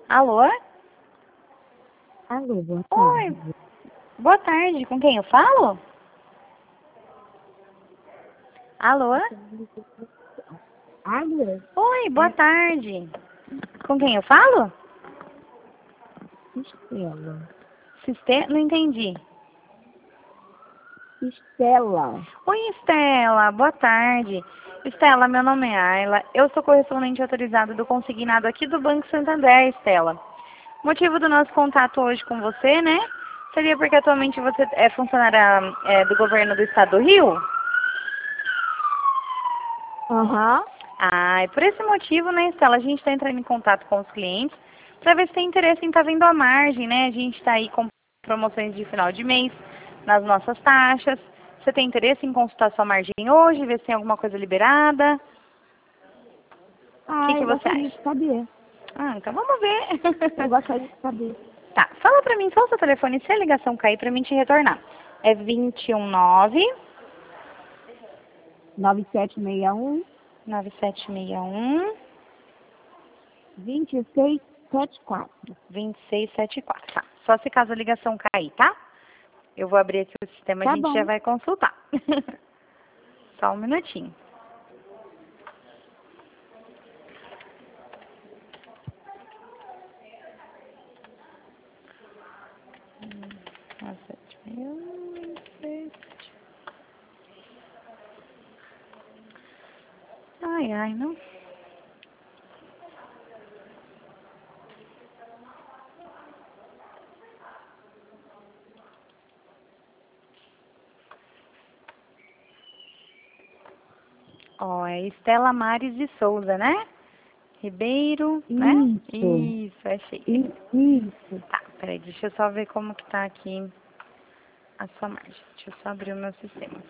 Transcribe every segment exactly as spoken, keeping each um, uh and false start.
Alô? Alô, boa Oi, tarde. boa tarde. Com quem eu falo? Alô? Alô, Oi, boa tarde. Com quem eu falo? Estela. Siste... Não entendi. Estela. Oi, Estela. Boa tarde. Estela, meu nome é Ayla. Eu sou correspondente autorizada do consignado aqui do Banco Santander, Estela. O motivo do nosso contato hoje com você, né? Seria porque atualmente você é funcionária é, do governo do estado do Rio? Aham. Ah, é por esse motivo, né, Estela, a gente está entrando em contato com os clientes para ver se tem interesse em estar vendo a margem, né? A gente está aí com promoções de final de mês nas nossas taxas. Você tem interesse em consultar sua margem hoje, ver se tem alguma coisa liberada? O que, Ah, que eu você gostaria acha? de saber. Ah, então vamos ver. Eu gostaria de saber. Tá, fala pra mim só o seu telefone se a ligação cair pra mim te retornar. É vinte e um nove, nove sete seis um, nove sete seis um, dois seis sete quatro. dois seis sete quatro. Tá, só se caso a ligação cair, tá? Eu vou abrir aqui o sistema, a Tá gente já bom. vai consultar. Só um minutinho. nove sete seis um, dois seis sete. Ai, ai, não. Ó, é Estela Mares de Souza, né? Ribeiro, né? Isso. Isso, achei. I- Isso. Tá, peraí, deixa eu só ver como que tá aqui a sua margem. Deixa eu só abrir o meu sistema.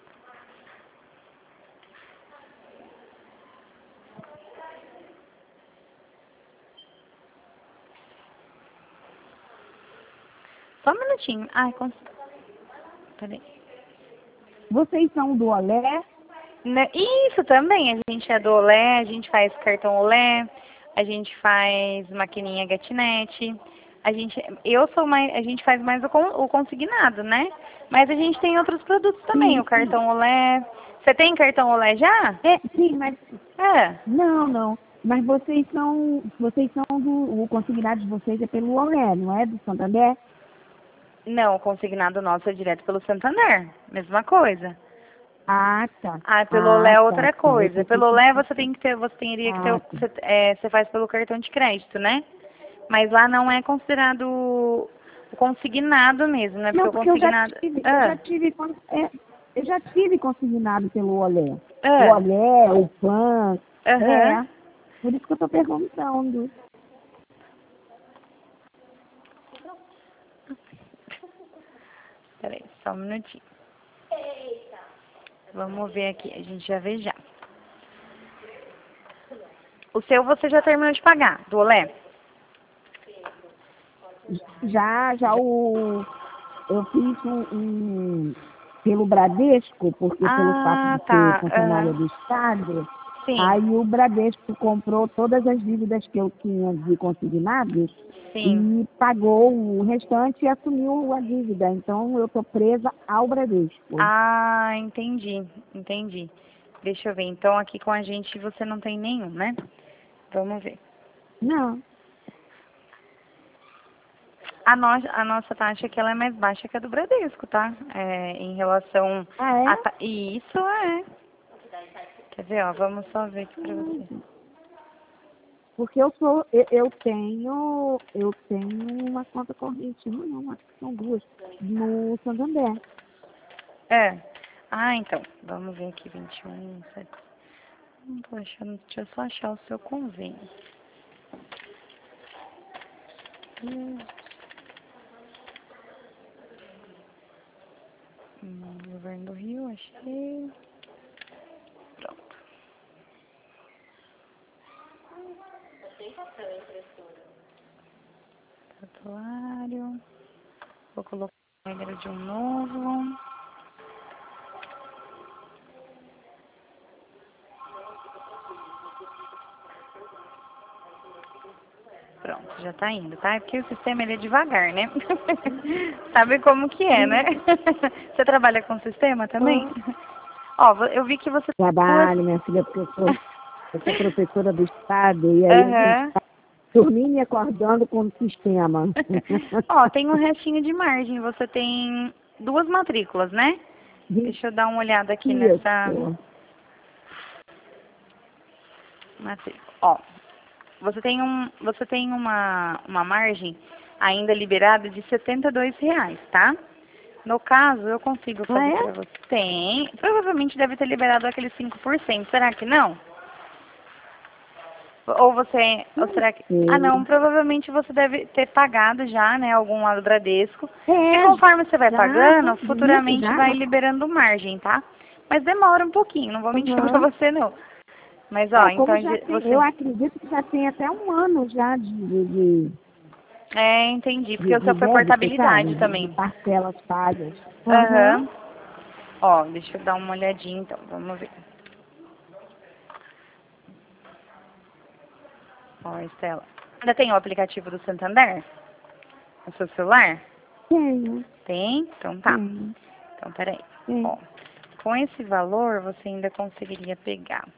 Só um minutinho. Ai, cons... peraí. Vocês são do Olé? Né, isso também, a gente é do Olé, a gente faz cartão Olé, a gente faz maquininha gatinete, a gente, eu sou mais, a gente faz mais o, con- o consignado, né? Mas a gente tem outros produtos também, o Sim, sim. cartão Olé. Você tem cartão Olé já? É, sim, mas... É. Não, não. Mas vocês são... Vocês são do... O consignado de vocês é pelo Olé, não é? Do Santander? Não, o consignado nosso é direto pelo Santander, mesma coisa. Ah, tá. Ah, pelo Olé Ah, é tá, outra tá. Eu coisa. pensei Pelo que... Olé você tem que ter, você teria que ter, Ah, o- tá. você, é, você faz pelo cartão de crédito, né? Mas lá não é considerado o consignado mesmo, né? Porque Não, o porque eu já consignado. tive, eu já Ah, tive, con- é, eu já tive consignado pelo Olé. O ah, Olé, o Pan, aham. é. Por isso que eu estou perguntando. Peraí, só um minutinho. Vamos ver aqui, a gente já vê já. O seu você já terminou de pagar, do Olé? Já, já Já. o, eu fiz um, um pelo Bradesco, porque pelo fato Ah, de ser tá. funcionária Aham. do Estado, Sim, aí o Bradesco comprou todas as dívidas que eu tinha de consignados sim. e pagou o restante e assumiu a dívida. Então eu estou presa ao Bradesco. Ah, entendi, entendi. Deixa eu ver. Então aqui com a gente você não tem nenhum, né? Vamos ver. Não. A, no, a nossa taxa aqui ela é mais baixa que a do Bradesco, tá? É, em relação Ah, a... é? ta- E isso é... Quer ver, ó, vamos só ver aqui pra você. Hum, Porque eu sou, eu, eu tenho, eu tenho uma conta corrente, uma não, acho que são duas, no Santander. É. Ah, então. Vamos ver aqui, vinte e um, sete. Não tô achando, deixa eu só achar o seu convênio. Hum, hum, Governo do Rio, achei. Pronto. Tatuário. Vou colocar o número de um novo. Pronto, já tá indo, tá? É porque o sistema ele é devagar, né? Sabe como que é, né? Você trabalha com sistema também? Ó, vo- eu vi que você tem duas... Trabalho, minha filha, porque eu sou, eu sou professora do Estado e aí a gente Aham. está dormindo e acordando com o sistema. Ó, tem um restinho de margem. Você tem duas matrículas, né? Deixa eu dar uma olhada aqui nessa Isso. matrícula. Ó, você tem, um, você tem uma, uma margem ainda liberada de setenta e dois reais, tá? No caso, eu consigo Ah, fazer é? pra você. Tem. Provavelmente deve ter liberado aqueles cinco por cento. Será que não? Ou você... Ou será que... Ah, não. Sim. Provavelmente você deve ter pagado já, né? Algum lá do Bradesco. E É, conforme você vai já, pagando, tudo isso, futuramente já. vai liberando margem, tá? Mas demora um pouquinho. Não vou mentir pra Uhum. você, não. Mas, ó, É, como então já de- tem, você... eu acredito que já tem até um ano já de, de, de, É, entendi. Porque de, o de seu foi débito, sabe? portabilidade De, de também. parcelas pagas. Uhum. Aham. Ó, deixa eu dar uma olhadinha, então. Vamos ver. Ó, Estela. Ainda tem o aplicativo do Santander? No seu celular? Tenho, Tem? Então tá. tenho, Então, peraí. tenho. Ó, com esse valor, você ainda conseguiria pegar.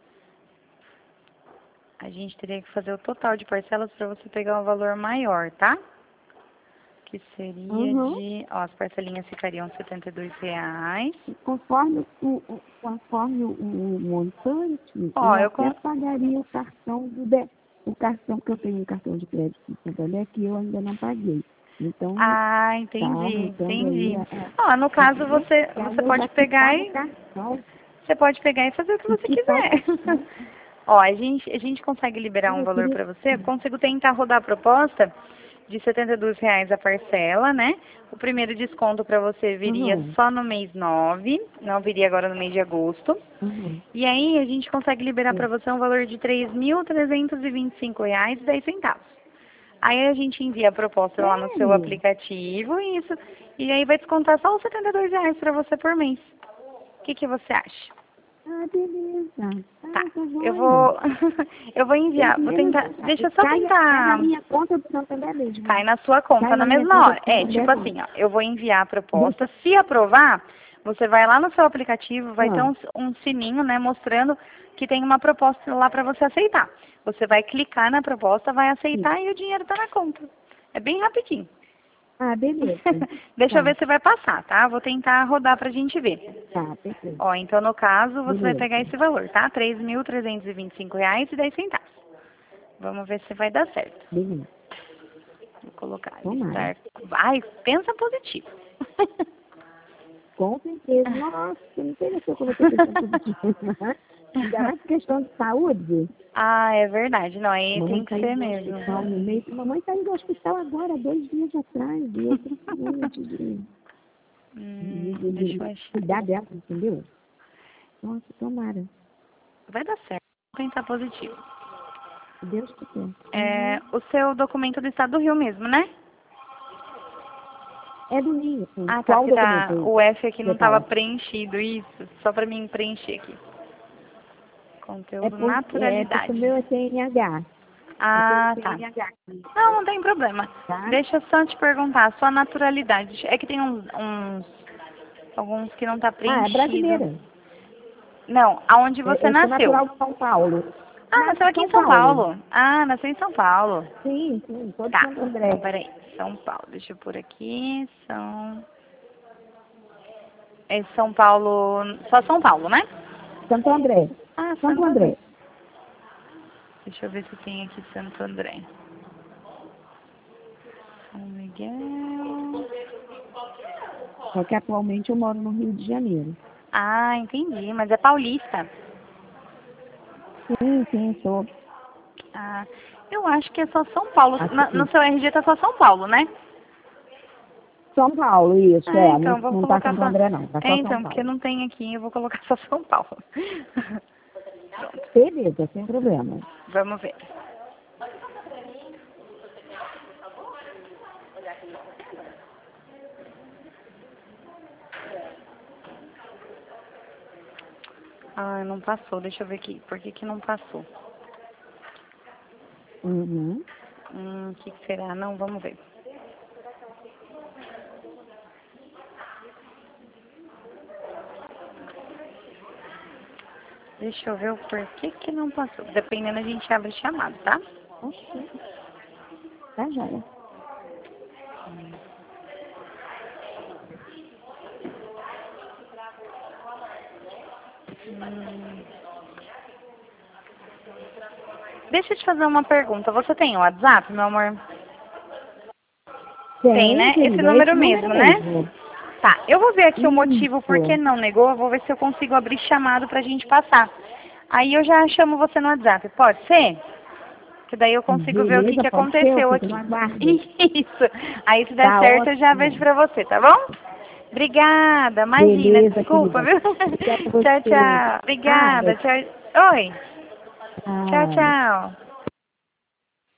A gente teria que fazer o total de parcelas para você pegar um valor maior, tá? Que seria Uhum. de... Ó, as parcelinhas ficariam setenta e dois reais. Conforme o, o- conforme o, o montante, Ó, eu eu até com... pagaria o cartão do de, o cartão que eu tenho um cartão de crédito do Santander que eu ainda não paguei. Então, Ah, tá entendi, aumentando aí. entendi. É, é, Ó, no caso, entendeu? você, E aí você eu já pode te pegar pago o e... cartão Você pode pegar e fazer o que e você quitar o quiser. cartão. Ó, a gente, a gente consegue liberar um Eu valor queria. para você. Eu consigo tentar rodar a proposta de setenta e dois reais a parcela, né? O primeiro desconto para você viria Uhum, só no mês nove, não viria agora no mês de agosto. uhum. E aí a gente consegue liberar É. para você um valor de três mil trezentos e vinte e cinco reais e dez centavos. Aí a gente envia a proposta lá no seu Sério? aplicativo e isso. E aí vai descontar só os setenta e dois reais para você por mês. O que, que você acha? Ah, beleza. Tá. Ah, tá Eu joia. vou, eu vou enviar. Vou tentar. Beleza. Deixa eu só Cai, cai na tentar. minha conta do Santander mesmo. Cai na sua Cai conta na na minha mesma conta hora. do É, Santander tipo mesmo. assim, ó. Eu vou enviar a proposta. Se aprovar, você vai lá no seu aplicativo, vai ter Ah, um, um sininho, né, mostrando que tem uma proposta lá para você aceitar. Você vai clicar na proposta, vai sim. aceitar e o dinheiro tá na conta. É bem rapidinho. Ah, beleza. Deixa eu Tá, ver se vai passar, tá? Vou tentar rodar pra gente ver. tá, perfeito. Ó, então no caso, você vai Beleza. pegar esse valor, tá? três mil trezentos e vinte e cinco reais e dez centavos. Vamos ver se vai dar certo. Beleza. Vou colocar Tomara. listar. Ai, pensa positivo. Com certeza. Nossa, não tem noção como eu tô pensando positiva. Ainda mais questão de saúde. Ah, é verdade. Não, aí tem Mamãe que saiu ser do mesmo. hospital no meio. Mamãe saiu do hospital agora, dois dias atrás. E eu precisando de, de, Hum, de, de, deixa de eu achar. cuidar dela, entendeu? Nossa, tomara. Vai dar certo. Vou tentar positivo. Se Deus quiser. É, Uhum. o seu documento do estado do Rio mesmo, né? É do Ninho, sim. Ah, tá. Qual Porque tá, documento o F aqui não você estava fala? preenchido. Isso. Só pra mim preencher aqui. É Conteúdo porque, é porque o naturalidade. meu é C N H. Eu tenho Ah, tá. C N H aqui, Não, não tem problema. tá? Deixa eu só te perguntar, sua naturalidade. É que tem uns, uns alguns que não tá Ah, é preenchido. brasileira. Não, aonde você Eu, eu sou nasceu? natural de São Paulo. Ah, Nasci nasceu em aqui em São São Paulo. Paulo. Ah, nasceu em São Paulo. Sim, sim, sou de Tá. Santo Então, André. peraí. São Paulo. Deixa eu pôr aqui. São... É São Paulo... Só São Paulo, né? Santo André. Ah, Santo Santo André. André. Deixa eu ver se tem aqui Santo André. São Miguel... Só que atualmente eu moro no Rio de Janeiro. Ah, entendi. Mas é paulista. Sim, sim, sou. Ah, eu acho que é só São Paulo. Na- no Aqui. seu R G tá só São Paulo, né? São Paulo, isso, Ah, é. Não, então, vou não tá colocar Santo só... André, não. Tá É, só São então, porque Paulo. não tem aqui, eu vou colocar só São Paulo. Pronto, Beleza, sem problema. vamos ver. Ah, não passou, deixa eu ver aqui. Por que que não passou? Uhum. Hum, o que, que será? Não, vamos ver. Deixa eu ver o porquê que não passou. Dependendo, a gente abre chamado, tá? Ok. Tá, joia. Hum. Deixa eu te fazer uma pergunta. Você tem o WhatsApp, meu amor? Tem, Tem, né? querida, Esse número esse mesmo, número né? mesmo. Tá, eu vou ver aqui o motivo Isso. por que não negou. Eu vou ver se eu consigo abrir chamado pra gente passar. Aí eu já chamo você no WhatsApp, pode ser? Que daí eu consigo ver o que, Beleza, que pode ser, eu aconteceu fico aqui. no aguardo. Isso. Aí se der Tá certo, eu já ótimo. vejo pra você, tá bom? Obrigada, imagina, Beleza, desculpa, querida. viu? Obrigada a Tchau, você. tchau. Obrigada, Nada. tchau. Oi. Tchau, Tchau. tchau.